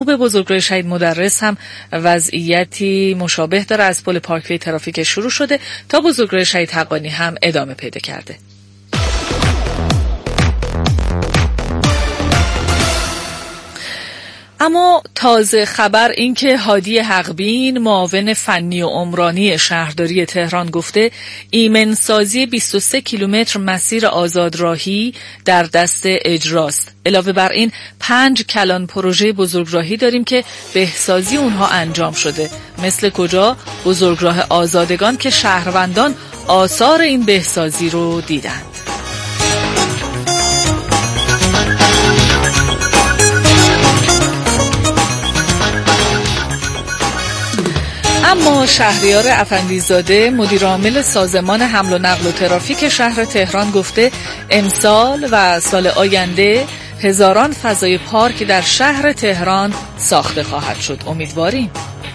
جنوب بزرگراه شهید مدرس هم وضعیتی مشابه داره. از پل پارکوی ترافیک شروع شده تا بزرگراه شهید حقانی هم ادامه پیدا کرده. اما تازه خبر این که هادی حقبین معاون فنی و عمرانی شهرداری تهران گفته ایمنسازی 23 کیلومتر مسیر آزادراهی در دست اجراست. علاوه بر این 5 کلان پروژه بزرگراهی داریم که بهسازی اونها انجام شده. مثل کجا؟ بزرگراه آزادگان که شهروندان آثار این بهسازی رو دیدند. اما شهریار افندیزاده مدیر عامل سازمان حمل و نقل و ترافیک شهر تهران گفته امسال و سال آینده هزاران فضای پارک در شهر تهران ساخته خواهد شد. امیدواریم.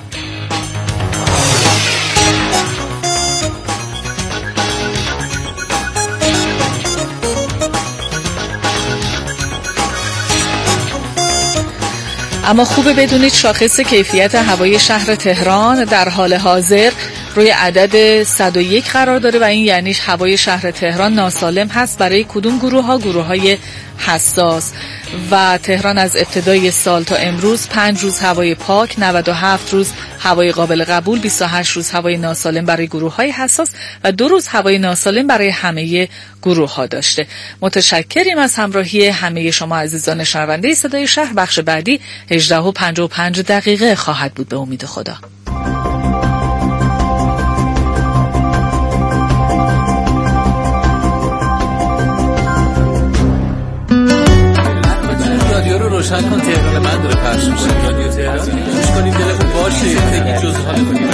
اما خوبه بدونید شاخص کیفیت هوای شهر تهران در حال حاضر روی عدد 101 قرار داره و این یعنی هوای شهر تهران ناسالم هست برای کدوم گروه‌های حساس. و تهران از ابتدای سال تا امروز 5 روز هوای پاک، 97 روز هوای قابل قبول، 28 روز هوای ناسالم برای گروه‌های حساس و 2 روز هوای ناسالم برای همه گروه‌ها داشته. متشکریم از همراهی همه شما عزیزان شنونده صدای شهر. بخش بعدی 18:55 خواهد بود به امید خدا. روشن کن، تهران من داره پخش میشه. رادیو تهران گوش کنیم دلمون باشه. خیلی جزء حال کنیم.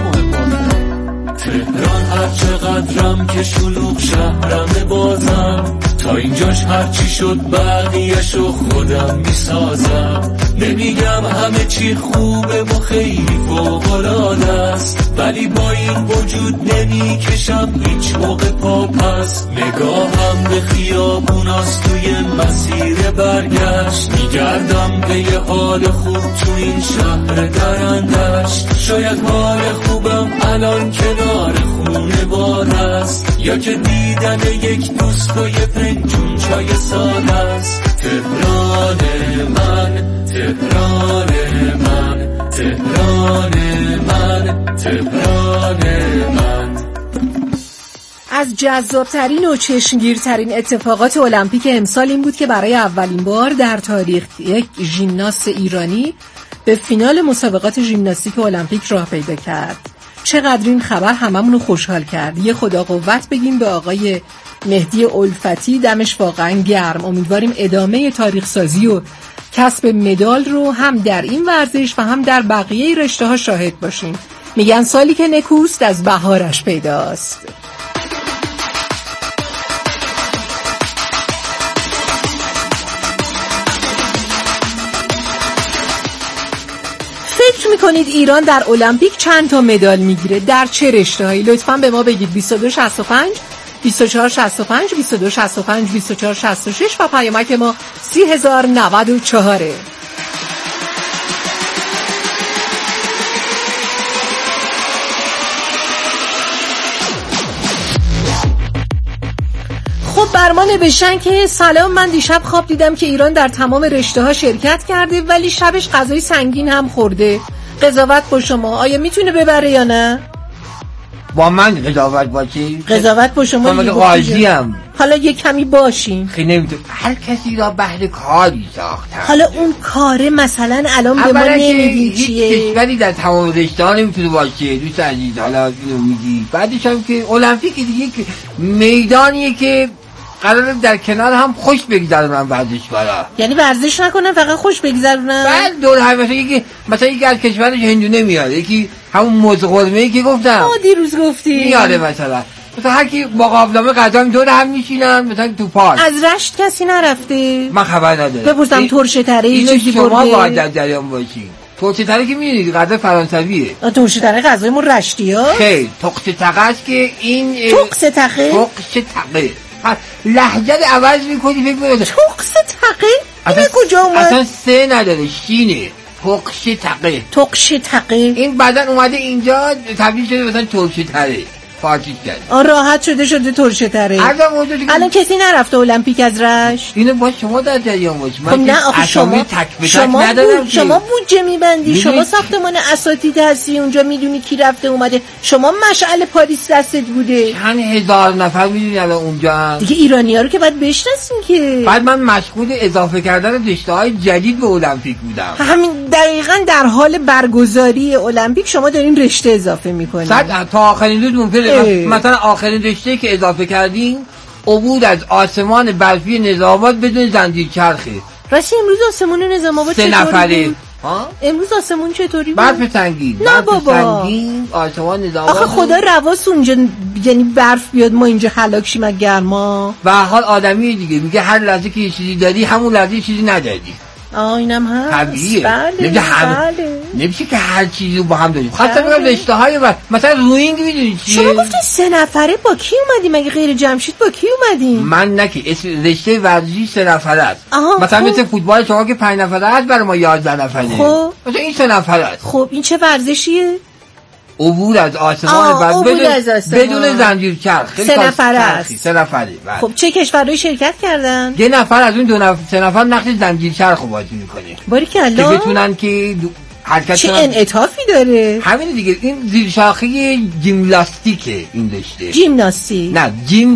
تهران هر چقدرم که شلوغ شهرم بازم، تا اینجاش هرچی شد بقیه‌شو خودم میسازم. نمیگم همه چی خوبه و خیلی فوق‌العاده است، ولی با این وجود نمیکشم هیچ موقع پا پس. نگاهم به خیابوناست توی مسیر برگشت، میگردم به یه حال خوب تو این شهر درندشت. شاید حال خوبم الان کنار خونه بار است، یا که دیدن یک دوست و یه فنجون چای ساده است. تهران من، تهران من، تهران من، تهران من. از جذابترین و چشمگیرترین اتفاقات المپیک امسال این بود که برای اولین بار در تاریخ یک ژیمناست ایرانی به فینال مسابقات ژیمناستیک المپیک راه پیدا کرد. چقدر این خبر هممونو خوشحال کرد. یه خدا قوت بگیم به آقای مهدی الفتی، دمش واقعا گرم. امیدواریم ادامه تاریخ سازی و کسب مدال رو هم در این ورزش و هم در بقیه رشته‌ها شاهد باشیم. میگن سالی که نکوست از بهارش پیداست. فکر میکنید ایران در المپیک چند تا مدال میگیره؟ در چه رشته‌هایی؟ لطفاً به ما بگید. 2265 2465 2265 2466 و پیامک ما 30,094. خب بر ما نوشتن که سلام، من دیشب خواب دیدم که ایران در تمام رشته‌ها شرکت کرده ولی شبش غذای سنگین هم خورده. قضاوت با شما، آیا میتونه ببره یا نه؟ با من قضاوت باشی؟ قضاوت با شما. من قاضیم. حالا یه کمی باشین. خیلی نمیتونه. هر کسی را بهر کاری ساختن. حالا اون کاره مثلا الان به ما نمیگی چیه؟ هیچ کشوری در تمام رشته‌ها نمیتونه باشه. دوست عزیز حالا اینو میگی. بعدش هم که المپیک دیگه میدانیه که قراره در کنار هم خوش بگذرونن ورزشکارا. یعنی ورزش نکنن فقط خوش بگذرونن؟ بعد دور هم مثلا یکی از کشورش هندونه میاد، یکی همون موز قرمه‌ای که گفتم دیروز گفتی میاره، مثلا هر کی با قابلمه غذا دور هم میشینن مثلا تو پارک. از رشت کسی نرفته؟ من خبر ندارم. بپرسم ترشه تره چیزی برده؟ شما باید در جریان باشی. ترشه تره که میدونید غذا فرانسویه. ترشه تره غذای ما رشتی ها؟ خیر، تقص تقه است که این تقص تقه؟ تقص تقه لهجه عوض میکنی فکر میکنی تقص تقه؟ اینه کجا اومد؟ اصلا سه نداره، شینه. تقش تقه این بعدن اومده اینجا تبدیل شده مثلا ترشه تره فارسی کرد. راحت شده ترشه تره. الان کسی نرفته المپیک از رشت؟ اینو با شما در جریان باشید. خب نه آخه شما بودجه میبندی، شما ساختمان اساتید هستی اونجا، میدونی کی رفته اومده. شما مشعل پاریس دستت بوده. چند هزار نفر میدونی الان اونجا دیگه ایرانی‌ها رو که باید بشناسین که. بعد من مشغول اضافه کردن رشته‌های جدید به المپیک بودم. همین دقیقاً در حال برگزاری المپیک شما دارین رشته اضافه میکنین. تا آخرین روز ممکنه مثلا آخرین رشته که اضافه کردیم عبور از آسمان برفی نظام‌آباد بدون زنجیر چرخه. راستی امروز آسمون نظام‌آباد چطوری 3 نفره؟ امروز آسمون چطوری بود؟ برف سنگین. نه بابا. سنگین آسمان نظام‌آباد. آخه خدا رواس اونجا یعنی برف بیاد ما اینجا هلاک شیم از گرما. به هر حال آدمی دیگه میگه هر لحظه که یه چیزی داری همون لحظه چیزی نداری. اینم هست. طبیعیه. بله. نمیشه که هر چیزی رو با هم داریم. خاصه میگم رشته‌های مثلا روینگ میدونی چیه؟ شما گفتی 3 نفره با کی اومدی؟ مگه غیر جمشید با کی اومدین؟ من نکی اسم رشته ورزشی 3 نفره است. مثلا مثل فوتبال شما که 5 نفره است، برای ما 11 نفره. خب مثلا این 3 نفره است. خب این چه ورزشیه؟ عبور از آسمان بدون زنجیر چرخ. 3 نفره است. 3 نفره. خب چه کشورهایی شرکت کردن؟ یه نفر از اون 3 نفر نقش زنجیر چرخ رو بازی میکنه. باریکلا. که بتونن که چه انعطافی داره؟ همین دیگه. این زیر شاخه جیمناستیکه این رشته. جیمناستیک؟ نه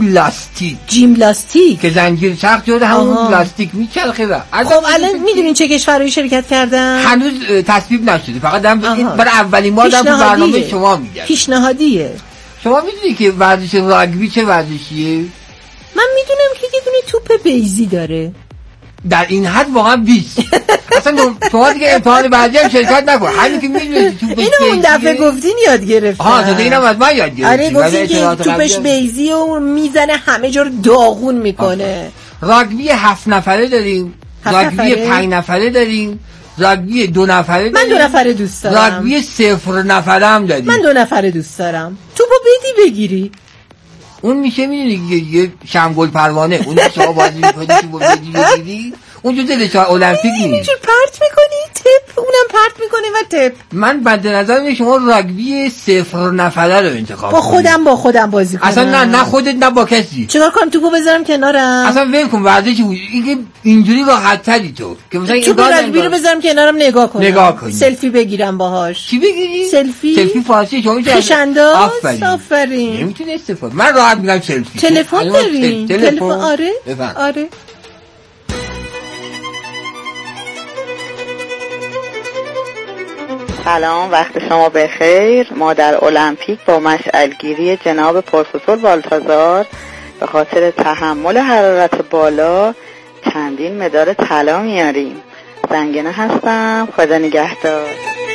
جیمناستیک که زنجیر چرخ جوره همون پلاستیک میچرخه. خب الان میدونین چه کشورهایی شرکت کردن؟ هنوز تصویب نشده، فقط برای اولین بار در برنامه شما میگم. پیشنهادیه. شما میدونی که ورزش راگبی چه ورزشیه؟ من میدونم که یه دونه توپ بیضی داره. در این حد واقعا 20. اصلا شما دیگه امتحان بعدی هم شرکت نکن. همین که میدونی توپش بیضی اینو اون دفعه گفتین یاد گرفتم. تا اینم از من یاد گرفتم. آره گفتین که توپش بیضی و میزنه همه جا رو داغون میکنه. راگبی 7 نفره داریم، راگبی 5 نفره داریم، راگبی 2 نفره داریم. من 2 نفره دوست دارم. راگبی 0 نفره هم داریم. من 2 نفره دوست دارم. توپو بدی بگیری. اون میشه میدونی یه شمگل پروانه، اون شما بازی میکنی توپو بدی بگیری. اون جزء رشته المپیک نیست. اینجور پرت میکنی تپ، اونم پرت میکنه و تپ. من بنده نظر شما راگبی 0 نفره رو انتخاب کنی. با خودم بازی کنم. اصلا نه خودت نه با کسی. چیکار کنم توپو بذارم کنارم؟ اصلا ول کن ورزشی اینکه اینجوری راحت تری تو که مثلا توپ راگبی رو بذارم کنارم نگاه کنی. سلفی بگیرم باهاش. چی بگیری؟ سلفی فارسی شما میشه خشنداز. آفرین. نمیتونی استفاده. من راحت میگم سلفی. تلفن داری؟ تلفن آره. سلام، وقت شما بخیر. ما در المپیک با مشعلگیری جناب پروفسور بالتازار به خاطر تحمل حرارت بالا چندین مدال طلا میاریم. زنگنه هستم، خدا نگهدار.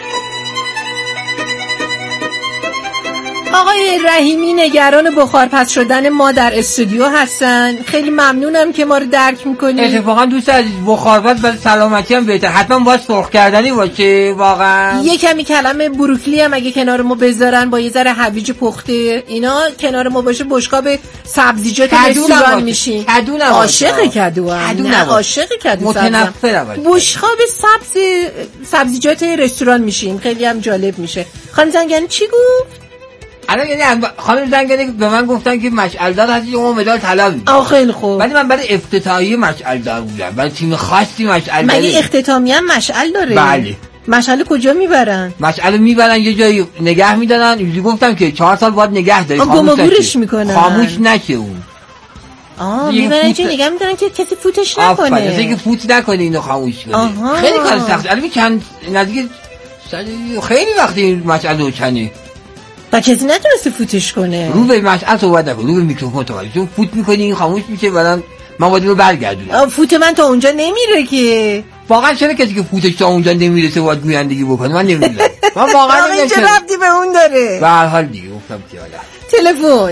آقای رحیمی نگران بخارپس شدن ما در استودیو هستن. خیلی ممنونم که ما رو درک میکنی. اتفاقا دوست عزیز بخارپس برای سلامتی هم بهتره، حتما باید سرخ کردنی باشه. واقعا یه کمی کلمه بروکلی هم اگه کنار ما بذارن با یه ذره هویج پخته اینا کنار ما باشه، بشقاب سبزیجات رستوران میشیم. عاشق کدو متنفرم. بشقاب سبزیجات رستوران میشیم. خیلی هم جالب میشه. خانم زنگنی چی گفت؟ الان یعنی خانم زنگنی به من گفتن که مشعلدار هستی شما مدال طلا میدید. خیلی خوب. ولی من برای افتتاحیه مشعلدار بودم، برای تیم خاصی مشعلدار. مگه اختتامی هم مشعل داره؟ بله. مشعل کجا میبرن؟ مشعل میبرن یه جایی نگه میدارن. اینجوری گفتم که 4 سال باید نگه داری، خاموش میکنن، خاموش نشه اون. میبرن چه نگه میدارن که کسی فوتش نکنه. آفرین، که فوت نکنه اینو خاموش کنه. خیلی کار سخته. البته چند نزدیک خیلی وقتی این مشعل رو کنه و کسی نتونسته فوتش کنه. رو به مشعل صحبت نکن، رو به میکروفون توجه. چون فوت میکنی این خاموش میشه، بعدن مواد رو برگردونم. فوت من تا اونجا نمیره که. واقعا چرا کسی که فوتش تا اونجا نمیرسه باید گویندگی بکنه؟ من نمیدونم. من واقعا این چه ربطی به اون داره؟ به هر حال دیگه گفتم که حالا تلفن.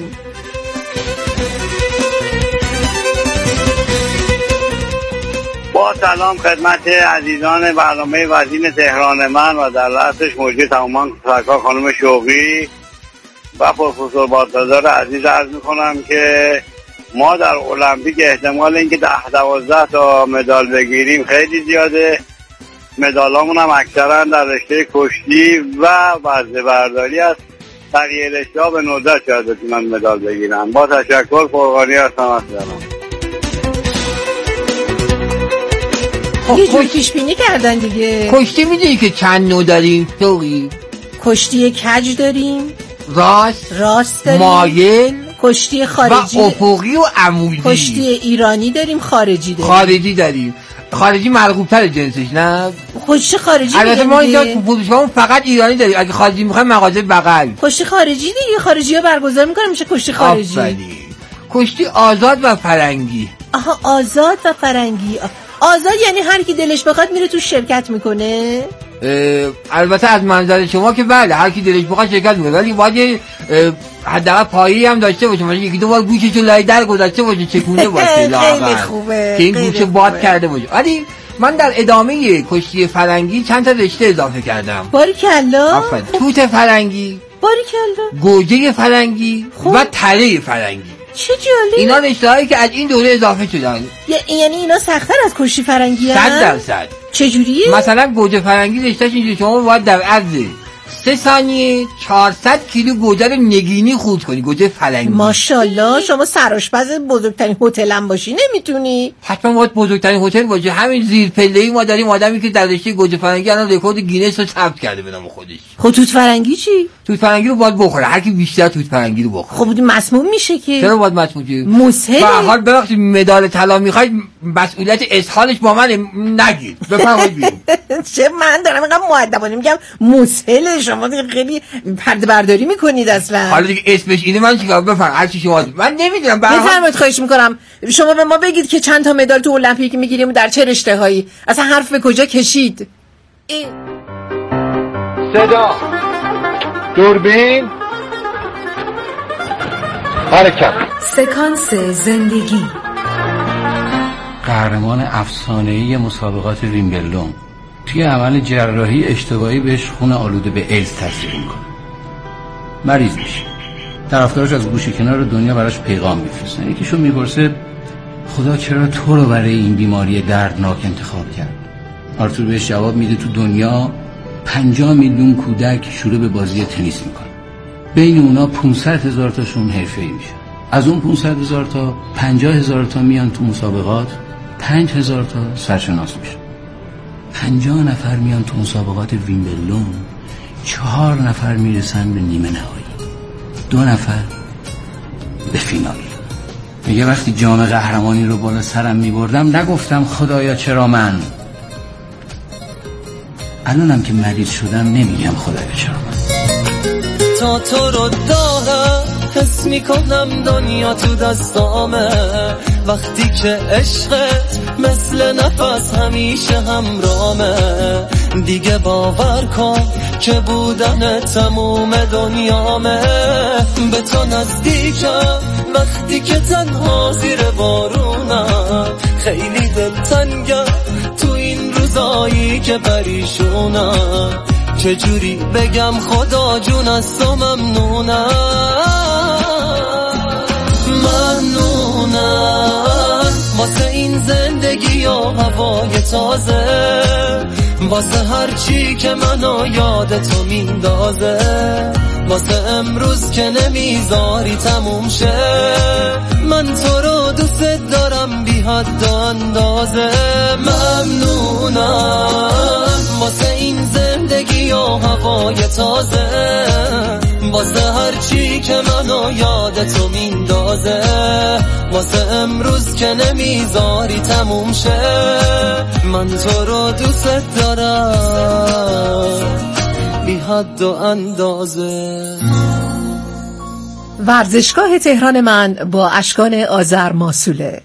با سلام خدمت عزیزان برنامه وزین تهران من و در رأسش موجود تمامان سرکار خانم شوقی و پروفسور بالتازار عزیز عرض میکنم که ما در المپیک احتمال اینکه 10-12 تا مدال بگیریم خیلی زیاده مدالامون هم اکثرا در رشته کشتی و وزنه برداری است. بقیه رشته‌ها به ندرت شاید بتونن مدال بگیرن. با تشکر، فرغانی هستم از سلام. یه جور پیش بینی کردن دیگه. کشتی میدونی که چند نوع داریم؟ توقی کشتی کج داریم، راست داریم، مایل، کشتی خارجی و افقی و عمودی. کشتی ایرانی داریم، خارجی داریم. خارجی مرغوب‌تر جنسش، نه؟ کشتی خارجی البته ما اینجا تو فروشگاهمون فقط ایرانی داریم. اگه خارجی می‌خوایم مغازه بغل. کشتی خارجی دیگه، خارجی‌ها برگزار می‌کنن، میشه کشتی خارجی. کشتی آزاد و فرنگی. آها، آزاد و فرنگی. آزاد یعنی هر کی دلش بخواد میره تو شرکت میکنه؟ البته از منظر شما که بله، هر کی دلش بخواد شرکت میکنه، ولی باید حداقل پایی هم داشته باشه، مثلا یکی دو بار گوششو لای در گذاشته باشه، چکونه باشه. خیلی خوبه که این گوشه باد کرده باشه. ولی من در ادامه کشتی فرنگی چند تا رشته اضافه کردم. باریکلا. آفرین. توت فرنگی، باریکلا، گوجه فرنگی و تره فرنگی. چه جالب. اینا رشته‌هایی که از این دوره اضافه شدن. یعنی اینا سخت‌تر از کشتی فرنگی هستن؟ 100%. چجوریه؟ مثلا گوجه فرنگی رشتهش اینجوری، شما باید در عرض 3 ثانیه 400 کیلو گوجه رو نگینی خورد کنی. گوجه فرنگی. ماشاءالله، شما سرآشپز بزرگترین هتل هم باشی نمیتونی؟ حتما باید بزرگترین هتل باشه. همین زیر پله‌ای ما داریم آدمی که در رشته گوجه فرنگی الان رکورد گینس رو ثبت کرده به نام خودش. خب توت فرنگی چی؟ توت فرنگی رو باید بخوره، هر کی بیشتر توت فرنگی رو بخوره. خب مسموم میشه که. چرا باید مسموم شه؟ مسهله. به هر حال ببخشید مدال طلا میخواید، مسئولیت اسهالش با من نگیر. بفرمایید بیرون. چه من دارم اینقدر مؤدبانه میگم مسهله، شما دیگه خیلی پرده برداری میکنید اصلا. حالا دیگه اسمش اینه، من چیکار بفرم هر چی شما من نمیدونم. بفرمایید، خواهش میکنم شما به ما بگید که چند تا مدال تو المپیک میگیریم و در چه رشته‌هایی، اصلا حرف به کجا کشید. صدا، دوربین، حرکت. سکانس زندگی. قهرمان افسانه‌ای مسابقات ویمبلدون توی عمل جراحی اشتباهی بهش خون آلوده به ایدز تزریق میکنه، مریض میشه. طرفدارش از گوشه کنار دنیا براش پیغام میفرستن. یکیشون میپرسه خدا چرا تو رو برای این بیماری دردناک انتخاب کرد؟ آرتور بهش جواب میده تو دنیا 50 میلیون کودک شروع به بازی تنیس میکنن، بین اونا 500,000 تاشون حرفه‌ای میشه. از اون 500,000 تا 50,000 تا میان تو مسابقات، 5,000 تا سرشناس میشن. 50 نفر میان تو مسابقات ویمبلدون، 4 نفر میرسن به نیمه نهایی، 2 نفر به فینال. میگه وقتی جام قهرمانی رو بالا سرم میبردم نگفتم خدایا چرا من. الانم که مریض شدم نمیگم خدایا چرا من. تا تو رو دارم حس میکنم دنیا تو دستامه، وقتی که عشقت مثل نفس همیشه همرامه. دیگه باور کن که بودن تموم دنیامه. به تو نزدیکم وقتی که تنها زیر بارونم، خیلی دلتنگم تو این روزایی که پریشونم. چجوری بگم خدا جون از تو ممنونم. ممنونم واسه این زندگی و هوای تازه، واسه هر چی که منو یاد تو میندازه، واسه امروز که نمیذاری تموم شه. من تو رو دوست دارم بی حد و اندازه. ممنونم واسه این زندگی و هوای تازه، واسه هر چی که منو یاد تو میندازه، واسه امروز که نمیذاری تموم شه. من تو رو دوست دارم بی حد و اندازه. ورزشگاه تهران من با اشکان آذر ماسوله.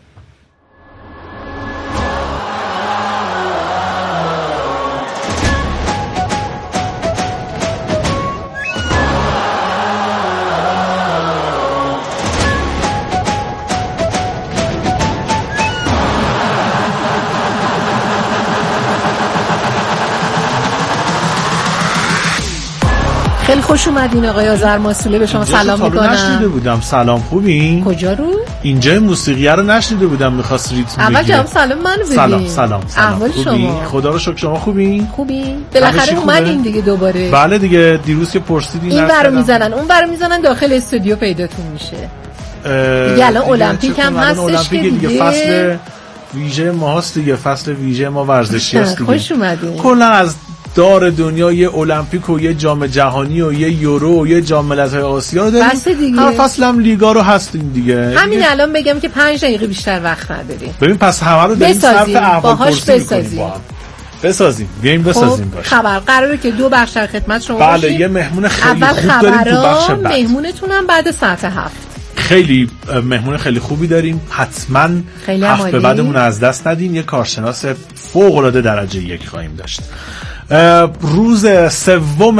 خیلی خوش اومدین آقای آذرماسوله، به شما سلام میکنم. نشنیده بودم. سلام، خوبین؟ کجا رو؟ اینجا موسیقیه رو نشنیده بودم، می‌خواست ریتم بگیره. اول جواب سلام منو بدین. سلام. احوال شما؟ خدا رو شکر، شما خوبین؟ بالاخره اومدین دیگه دوباره. بله دیگه، دیروز که پرسیدین این برو میزنن اون برو میزنن داخل استودیو پیداتون میشه. دیگه الان المپیک هم هستش که دیگه فصل ویژه ماست دیگه، فصل ویژه ما ورزشی است دیگه. خوش اومدین. کلا از دار دنیا یه المپیک و یه جام جهانی و یه یورو و یه جام ملت‌های آسیا رو داریم. هر فصل هم لیگا رو هستیم دیگه. همین الان بگم که 5 دقیقه بیشتر وقت نداریم. ببین پس همه رو داریم صرف احوالپرسی می‌کنیم. بسازیم باشه. خبر قراره که 2 بخش در خدمت شما بله باشیم. یه مهمون خیلی خوب داریم تو بخش بعد. مهمونتونم بعد ساعت 7. خیلی مهمون خیلی خوبی داریم، حتما هفته بعدمون از دست ندین. یه کارشناس فوق‌العاده درجه 1 خواهیم داشت. روز سوم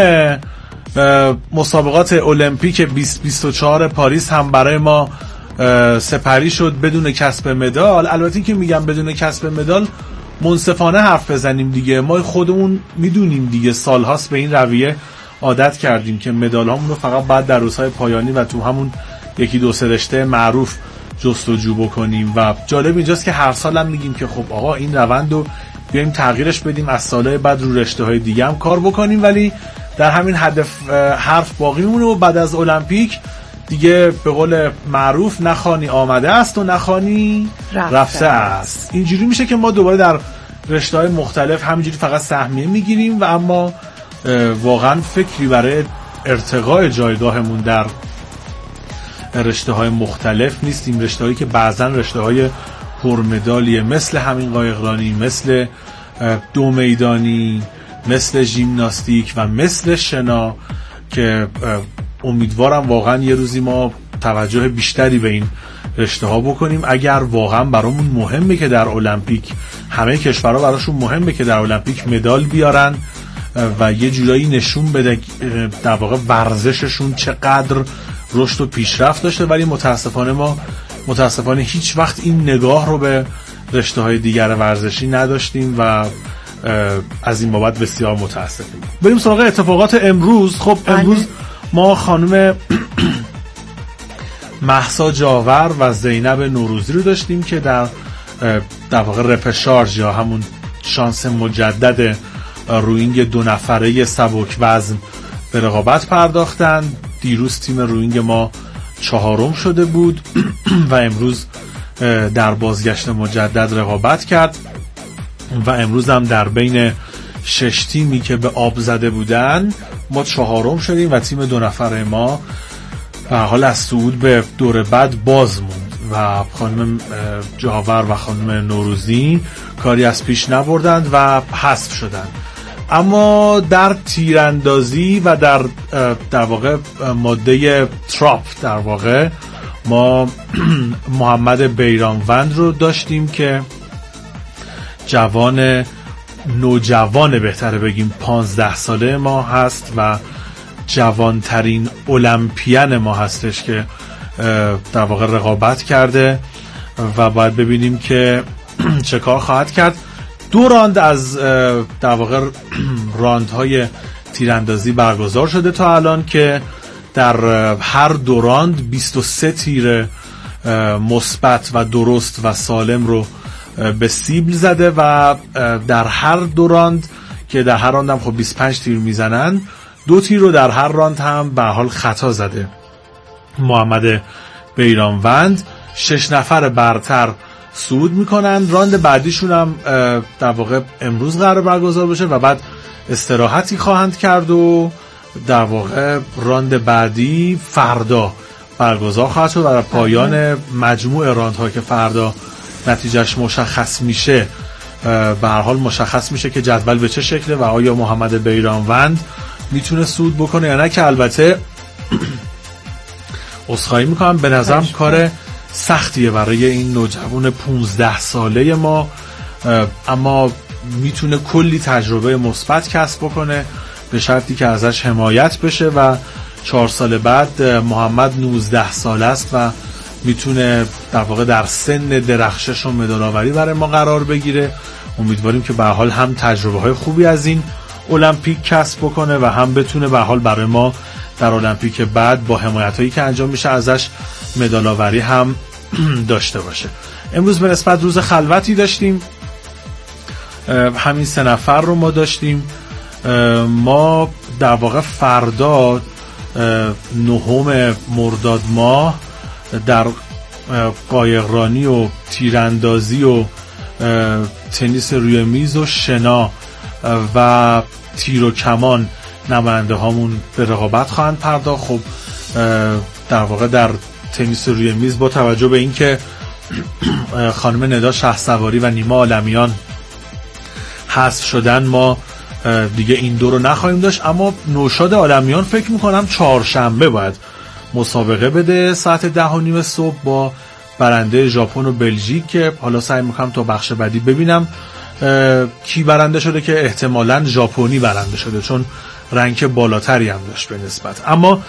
مسابقات المپیک 2024 پاریس هم برای ما سپری شد بدون کسب مدال. البته که میگم بدون کسب مدال منصفانه حرف بزنیم دیگه، ما خودمون میدونیم دیگه، سالهاست به این رویه عادت کردیم که مدال هامون رو فقط بعد در روزهای پایانی و تو همون 1-2 رشته معروف جستجو بکنیم و جالب اینجاست که هر سال هم میگیم که خب آقا این روند رو بیایم تغییرش بدیم، از سالهای بعد رو رشته های دیگه هم کار بکنیم، ولی در همین حرف باقی مونه و بعد از المپیک دیگه به قول معروف نخوانی آمده است و نخوانی رفته است. اینجوری میشه که ما دوباره در رشته های مختلف همینجوری فقط سهمیه میگیریم و اما واقعا فکری برای ارتقاء جایگاهمون در رشته های مختلف نیستیم. رشته هایی که بعضا رشته های پرمدالیه، مثل همین قایقرانی، مثل 2 میدانی، مثل ژیمناستیک و مثل شنا که امیدوارم واقعا یه روزی ما توجه بیشتری به این رشته ها بکنیم. اگر واقعا برامون مهمه که در المپیک، همه کشورها براشون مهمه که در المپیک مدال بیارن و یه جورایی نشون بده در واقع ورزششون چقدر رشد و پیشرفت داشته، ولی متاسفانه هیچ وقت این نگاه رو به رشته های دیگر ورزشی نداشتیم و از این بابت بسیار متاسفیم. بریم سراغ اتفاقات امروز. خب امروز ما خانم مهسا جاور و زینب نوروزی رو داشتیم که در واقع رپشارژ یا همون شانس مجدد روینگ 2 نفره سبک وزن به رقابت پرداختن. دیروز تیم روینگ ما 4م شده بود و امروز در بازگشت مجدد رقابت کرد و امروز هم در بین 6 تیمی که به آب زده بودن ما 4م شدیم و تیم 2 نفره ما به حال از صعود به دور بعد باز موند و خانم جاور و خانم نوروزی کاری از پیش نبردند و حذف شدند. اما در تیراندازی و در واقع ماده تراپ در واقع ما محمد بیرانوند رو داشتیم که نوجوان بهتره بگیم 15 ساله ما هست و جوانترین المپیان ما هستش که در واقع رقابت کرده و باید ببینیم که چه کار خواهد کرد. 2 راند از در واقع راندهای تیراندازی برگزار شده تا الان که در هر 2 راند 23 تیر مثبت و درست و سالم رو به سیبل زده و در هر 2 راند که در هر راند هم خب 25 تیر میزنن 2 تیر رو در هر راند هم به حال خطا زده. محمد بیرانوند 6 نفر برتر صعود میکنن. راند بعدیشون هم در واقع امروز قرار برگزار بشه و بعد استراحتی خواهند کرد و در واقع راند بعدی فردا برگزار خواهد شد و در پایان مجموع راندها که فردا نتیجهش مشخص میشه به هر حال مشخص میشه که جدول به چه شکله و آیا محمد بیرانوند میتونه صعود بکنه یا نه، که البته عذرخواهی میکنم به نظرم کار سختیه برای این نوجوان 15 ساله ما، اما میتونه کلی تجربه مثبت کسب بکنه به شرطی که ازش حمایت بشه و 4 سال بعد محمد 19 ساله است و میتونه در واقع در سن درخشش و مدال‌آوری برای ما قرار بگیره. امیدواریم که به هر حال هم تجربه های خوبی از این المپیک کسب بکنه و هم بتونه به حال برای ما در المپیک بعد با حمایتایی که انجام میشه ازش مدال آوری هم داشته باشه. امروز به نسبت روز خلوتی داشتیم، همین 3 نفر رو ما داشتیم. ما در واقع فردا 9 مرداد ماه در قایقرانی و تیراندازی و تنیس روی میز و شنا و تیر و کمان نماینده هامون به رقابت خواهند پرداخت. خب در واقع در تنیس روی میز با توجه به اینکه خانم ندا شهسواری و نیما عالمیان حذف شدن ما دیگه این دو رو نخواهیم داشت، اما نوشاد عالمیان فکر میکنم چهارشنبه باید مسابقه بده ساعت 10:30 صبح با برنده ژاپن و بلژیک که حالا سعی میکنم تا بخش بعدی ببینم کی برنده شده که احتمالاً ژاپنی برنده شده چون رنک بالاتری هم داشت به نسبت. اما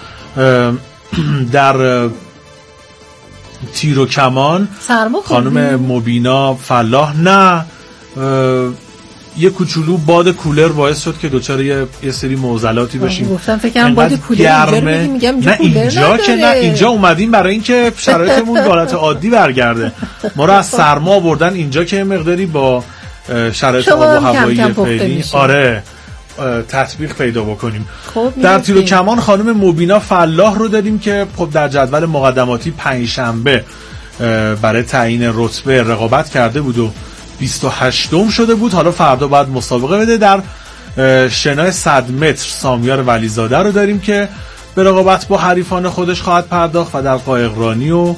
در تیر و کمان خانم مبینا فلاح نه یه کوچولو باد کولر باعث شد که دوچار یه سری معضلاتی بشیم. گفتم فکرم باد کولر میگم نه اینجا که نه، اینجا اومدیم برای اینکه شرایطمون به حالت عادی برگرده. ما رو از سرما آوردن اینجا که مقداری با شرایط آب و هوایی فعلی آره تطبیق پیدا بکنیم. در تیر و کمان خانم مبینا فلاح رو دادیم که خب در جدول مقدماتی 5 شنبه برای تعیین رتبه رقابت کرده بود و 28م شده بود. حالا فردا بعد مسابقه بده. در شنای 100 متر سامیار ولیزاده رو داریم که به رقابت با حریفان خودش خواهد پرداخت و در قایقرانی و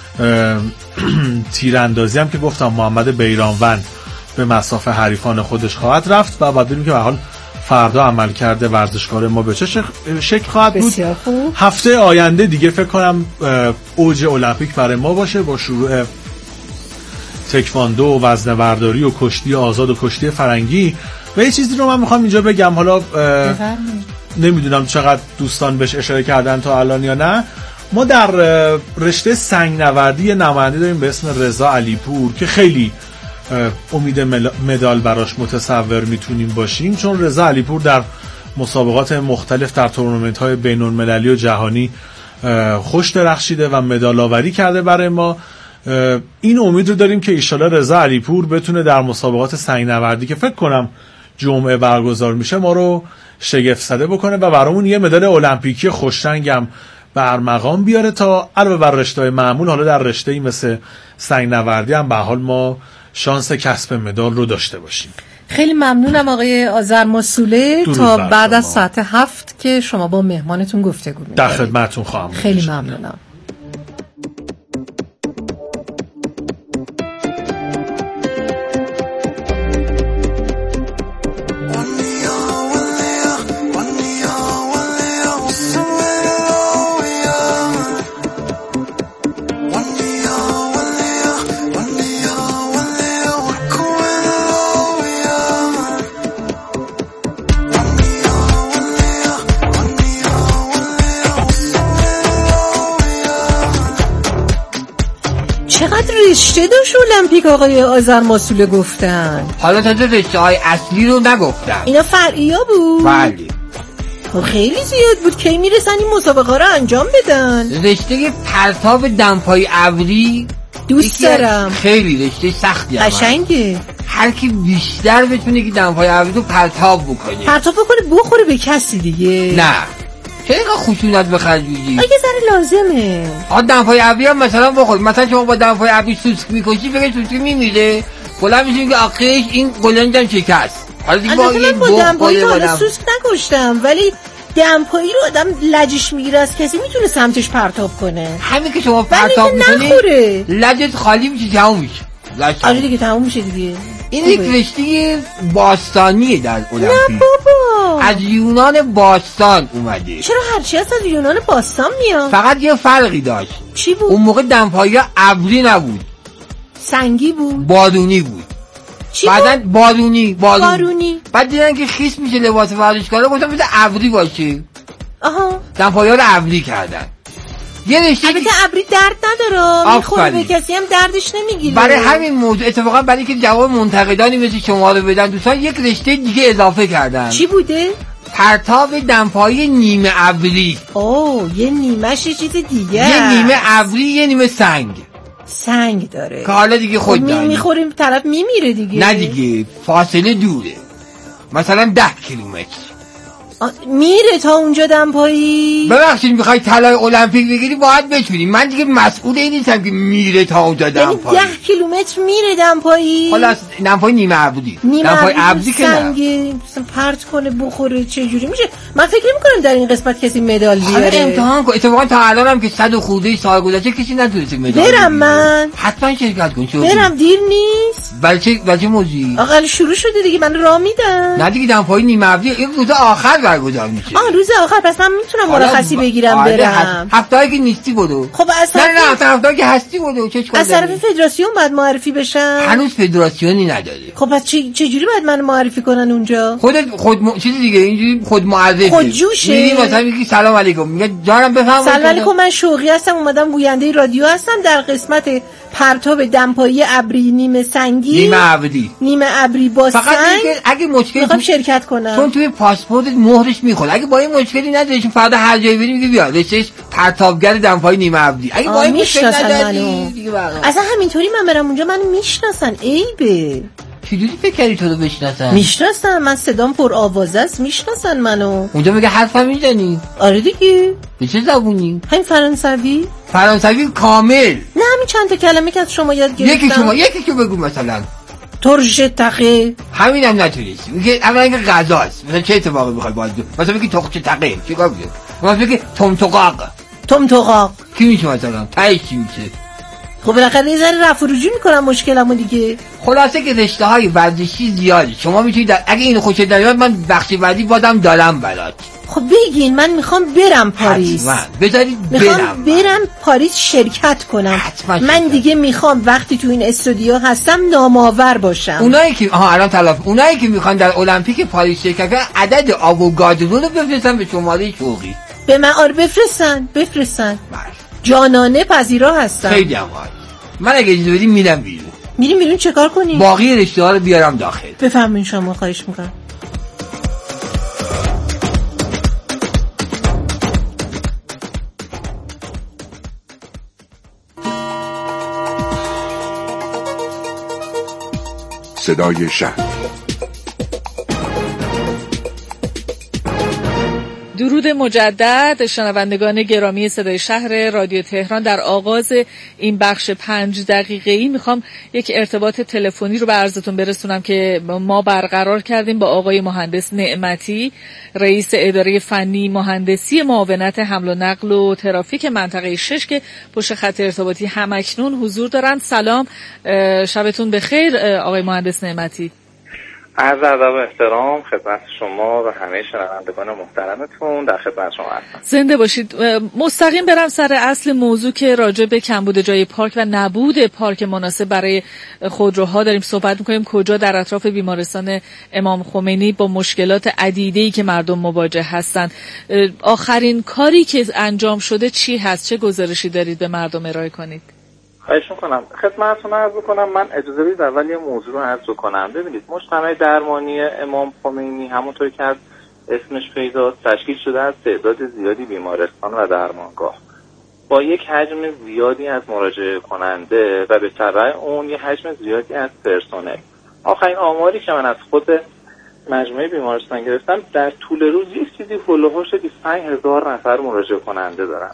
تیراندازی هم که گفتم محمد بیرانوند به مسافه حریفان خودش خواهد رفت و بعد ببینیم که به حال فردا عمل کرده ورزشکار ما به چه شکل خواهد بود. هفته آینده دیگه فکر کنم اوج المپیک برای ما باشه با شروع تکواندو و وزنه برداری و کشتی آزاد و کشتی فرنگی. و یه چیزی رو من میخوام اینجا بگم، حالا نمیدونم چقدر دوستان بهش اشاره کردن تا الان یا نه. ما در رشته سنگ نوردی نماینده داریم به اسم رضا علیپور که خیلی امید مدال براش متصور میتونیم باشیم، چون رضا علیپور در مسابقات مختلف در تورنمنت‌های بین‌المللی و جهانی خوش درخشیده و مدال آوری کرده برای ما. این امید رو داریم که ایشالا رضا علیپور بتونه در مسابقات سنگ نوردی که فکر کنم جمعه برگزار میشه ما رو شگفت زده بکنه و برامون یه مدال المپیکی خوشرنگ هم برمقام بیاره تا علاوه بر رشته‌های معمول حالا در رشته‌ای مثل سنگ نوردی هم به حال ما شانس کسب مدال رو داشته باشیم. خیلی ممنونم آقای آذرماسوله. تا بعد از ساعت 7 که شما با مهمانتون گفتگو می‌کنید. در خدمتتون خواهم. خیلی ممنونم. رشته داشت المپیک آقای آذرماسوله گفتن. حالا تا رشته های اصلی رو نگفتن، اینا فرعی ها بود. بله خیلی زیاد بود. کی میرسن این مسابقه رو انجام بدن؟ رشته پرتاب دمپایی ابری دوست دارم. خیلی رشته سختی قشنگه. هر کی بیشتر بتونه که دمپایی ابری رو پرتاب بکنه بخوره به کسی دیگه. نه چرا خشونت بخرجویی؟ اگه ذره لازمه. دمپایی ابری هم مثلا بخور، مثلا شما با دمپایی ابری سوسک میکشی فکر سوسک میمیره، بلند میشیم که آخرش این قلنجم شکست. حالا دیگه با دمپایی حالا سوسک نکشتم، ولی دمپایی رو آدم لجش میگیره از کسی میتونه سمتش پرتاب کنه. همین که شما پرتاب میکنی لجت خالی میشه، تموم میشه. آره دیگه تموم میشه دیگه. این یک رشته باستانیه در المپیک. نه بابا از یونان باستان اومده. چرا هرچی هست از یونان باستان میاد؟ فقط یه فرقی داشت. چی بود؟ اون موقع دمپایی ابری نبود، سنگی بود، بادونی بود. بعدن بارونی بعد دیدن که خیس میشه لباس ورزشکارا، گفتن بده ابری باشه. آها دمپایی ها رو ابری کردن. یه رشته البته ابری درد نداره، میخوره به کسی هم دردش نمیگیره. برای همین موضوع اتفاقا برای که جواب منتقدانی مثل شما رو بدن دوستان یک رشته دیگه اضافه کردن. چی بوده؟ پرتاب دمپایی نیمه ابری. اوه یه نیمه‌ش چیز دیگه، یه نیمه ابری یه نیمه سنگ داره که حالا دیگه خود دانی میخوریم طرف میمیره دیگه. نه دیگه فاصله دوره، مثلا 10 کیلومتر میره تا اونجا دمپایی. ببخشید میخوای طلای المپیک بگیری باید بتونی، من دیگه مسئول این نیستم که میره تا اونجا دمپایی. یعنی 10 کیلومتر میره دمپایی. خلاص دمپایی نیمه ابری، دمپایی ابری که سنگه مثلا پرت کنه بخوره چه جوری میشه؟ من فکر نمی‌کنم در این قسمت کسی مدال بیاره. امتحان کن. اتفاقا تا الان هم که 100 و خورده سال گذشته کسی نتونسته مدال بگیره. برم من حتما شرکت کن. برم دیر نیست. بچه موضوعی آقا شروع شده دیگه، من راه میدم. نه دیگه دمپایی نیمه ابری این روز آخر برگزار میشه. روز آخر، پس من میتونم مرخصی بگیرم برم. هفته‌ای که نیستی بدو. خب از نه هفته‌ای که هستی بدو. چه از طرف فدراسیون باید معرفی بشم. هنوز فدراسیونی نداره. خب پس چه جوری باید من معرفی کنن اونجا؟ چیز دیگه اینجوری خود معرفی. خودجوشه. میری مثلا میگی سلام علیکم، میگه جانم بفرمایید. سلام علیکم، من شوقی هستم، اومدم گوینده رادیو هستم در قسمت پرتاب دمپایی ابری نیمه سنگی نیمه ابری با سنگ. فقط اگه مشکلی میخوام شرکت کنم چون توی پاسپورت مهرش میخوره. اگه با این مشکلی نداری چون فردا هر جایی بریم میگه بیا رشتهش پرتابگر دمپایی نیمه ابری. اگه با این مشکل نداری اصلا همینطوری من برم اونجا منو میشناسن. عیبه. چجوری فکر کردی تو رو بشناسن؟ میشناسن، من صدام پر آوازه است، میشناسن منو. اونجا میگه حرفم میزنی؟ آره دیگه. به چه زبونی؟ همین فرانسوی کامل. نه همین چند تا کلمه که از شما یاد گرفتم. یکی که بگو مثلا ترژه تقه. همینم نتونستی. میگه اولا اینکه غذاست، مثلا چه اتفاقی میخوای باید مثلا میگی تخچه تقه چیکار میگه؟ مثلا میگه تمتقاق کی میشه مثلا؟ تایش چی میشه؟ خب بالاخره یه ذره رفع و رجوع میکنم مشکلمو دیگه. خلاصه که رشته‌های ورزشی زیاده، شما میتونید اگه اینو خوشت نمیاد من بخش بعدی بازم دارم برات. خب بگین، من میخوام برم پاریس. بذارید برم پاریس شرکت کنم. من دیگه میخوام وقتی تو این استودیو هستم نامآور باشم. اونایی که میخوان در المپیک پاریس شرکت کنن عدد آووگادرو رو بفرستن به شماره شوقی. به من بفرستن. جانانه پذیرا هستم. خیلی عالی. من اگه اجازه بدید میرم بیرون چه کار کنیم؟ باقی رشته‌ها رو بیارم داخل. بفرمایید شما، خواهش میکنم. صدای شهر. درود مجدد شنوندگان گرامی صدای شهر رادیو تهران. در آغاز این بخش 5 دقیقه‌ای میخوام یک ارتباط تلفنی رو به عرضتون برسونم که ما برقرار کردیم با آقای مهندس نعمتی، رئیس اداره فنی مهندسی معاونت حمل و نقل و ترافیک منطقه 6 که پشت خط ارتباطی همکنون حضور دارند. سلام، شبتون بخیر آقای مهندس نعمتی. عرض ادب و احترام خدمت شما و همه شنوندگان محترمتون، در خدمت شما هستم. زنده باشید. مستقیم برم سر اصل موضوع که راجع به کمبود جای پارک و نبود پارک مناسب برای خودروها داریم صحبت می‌کنیم. کجا در اطراف بیمارستان امام خمینی با مشکلات عدیده‌ای که مردم مواجه هستند. آخرین کاری که انجام شده چی هست؟ چه گزارشی دارید به مردم ارائه کنید؟ خواهش میکنم. خدمتتون عرض کنم، من اجازه بدید اول یه موضوع رو عرض کنم. ببینید مجتمع درمانی امام خمینی همونطور که از اسمش پیداست تشکیل شده از تعداد زیادی بیمارستان و درمانگاه با یک حجم زیادی از مراجعه کننده و به تبع اون یه حجم زیادی از پرسنل. آخرین آماری که من از خود مجموعه بیمارستان گرفتم در طول روز یه چیزی هولوهوش 25000 نفر مراجعه کننده دارن.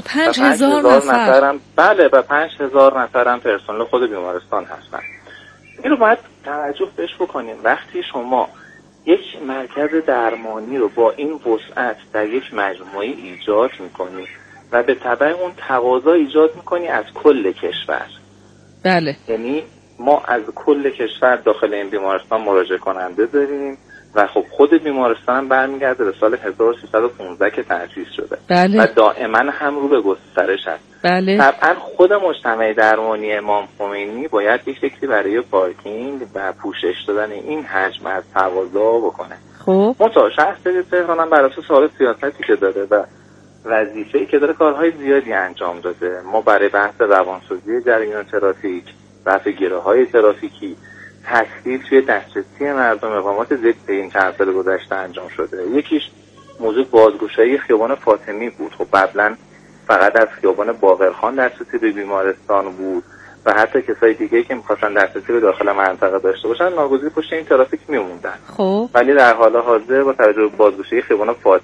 25000 نفر؟ بله، و 5000 نفر هم پرسنل خود بیمارستان هستن. این رو باید توجه بهش بکنیم. وقتی شما یک مرکز درمانی رو با این وسعت در یک مجموعه ایجاد میکنی و به تبع اون تقاضا ایجاد میکنی از کل کشور. بله. یعنی ما از کل کشور داخل این بیمارستان مراجعه کننده داریم و خب خود بیمارستان برمیگرده به سال 1315 که تأسیس شده. بله. و دائما هم رو به گسترش هست. بله. طبعا خود مجتمع درمانی امام خمینی باید یک فکری برای پارکینگ و پوشش دادن این حجم از تقاضا بکنه. خب شهر تهران هم بر اساس سیاستی که داره و وظیفه‌ای که داره کارهای زیادی انجام داده. ما برای بحث روانسازی جریان ترافیک، رفع گره‌های ترافیکی، تسهیل توی دسترسی مردم اقامات ضد این چند سال گذشته انجام شده. یکیش موضوع بازگشایی خیابان فاطمی بود. خب قبلا فقط از خیابان باقرخان دسترسی به بیمارستان بود و حتی کسای دیگه که می‌خواستن دسترسی به داخل منطقه داشته باشن ناگزیر پشت این ترافیک میموندن. خب ولی در حال حاضر با توجه به بازگشایی خیابان فاطمی